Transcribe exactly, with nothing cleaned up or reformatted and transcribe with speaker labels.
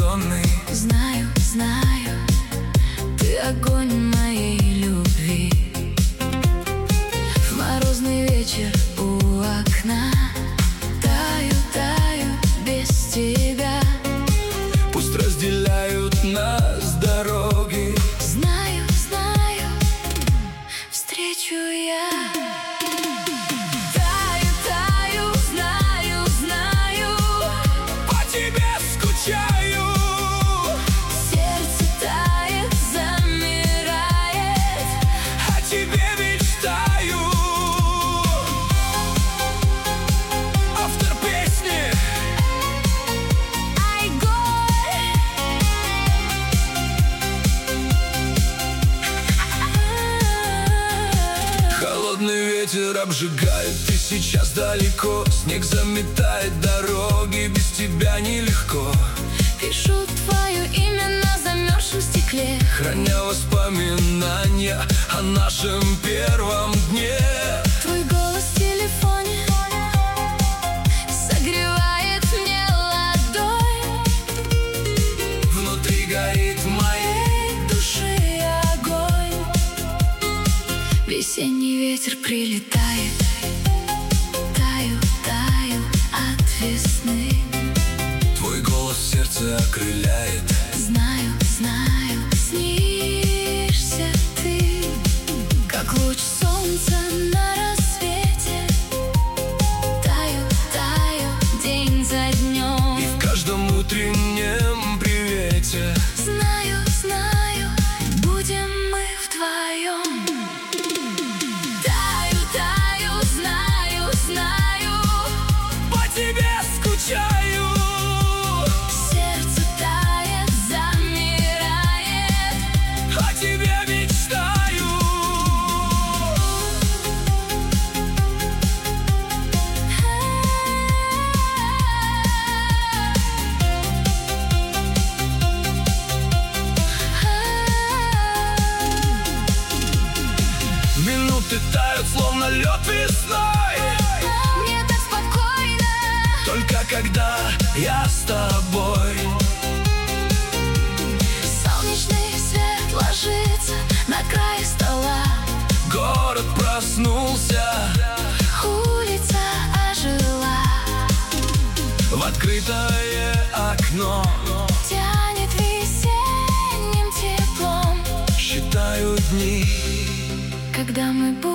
Speaker 1: бездонный.
Speaker 2: Знаю, знаю, ты огонь моей любви. В морозный вечер у окна таю, таю без тебя.
Speaker 1: Пусть разделяют нас дороги.
Speaker 2: Знаю, знаю, встречу я. Таю, таю, знаю, знаю,
Speaker 1: По тебе скучаю.
Speaker 2: сердце тает, замирает,
Speaker 1: О тебе мечтаю. Автор песни
Speaker 2: Айгой.
Speaker 1: холодный ветер обжигает, ты сейчас далеко. Снег заметает дороги, без тебя нелегко.
Speaker 2: Пишу твое имя на замерзшем стекле,
Speaker 1: Храня воспоминания о нашем первом дне.
Speaker 2: твой голос в телефоне согревает мне ладонь.
Speaker 1: Внутри горит моей
Speaker 2: Души огонь. Весенний ветер прилетает, таю, таю от весны.
Speaker 1: твой голос сердце окрыляет.
Speaker 2: Знаю, знаю, снишься ты, как луч солнца на рассвете. Таю, таю день за днем.
Speaker 1: И в каждом утреннем привете
Speaker 2: Знаю, знаю, будем мы вдвоем. Таю, таю, знаю, знаю,
Speaker 1: по тебе скучаю.
Speaker 2: сердце тает, замирает.
Speaker 1: О тебе мечтаю. Минуты тают, словно лед весной.
Speaker 2: Мне так спокойно.
Speaker 1: Только когда я с тобой.
Speaker 2: Солнечный свет ложится на край стола.
Speaker 1: Город проснулся
Speaker 2: Улица ожила.
Speaker 1: в открытое окно.
Speaker 2: Тянет весенним теплом.
Speaker 1: Считаю дни,
Speaker 2: Когда мы будем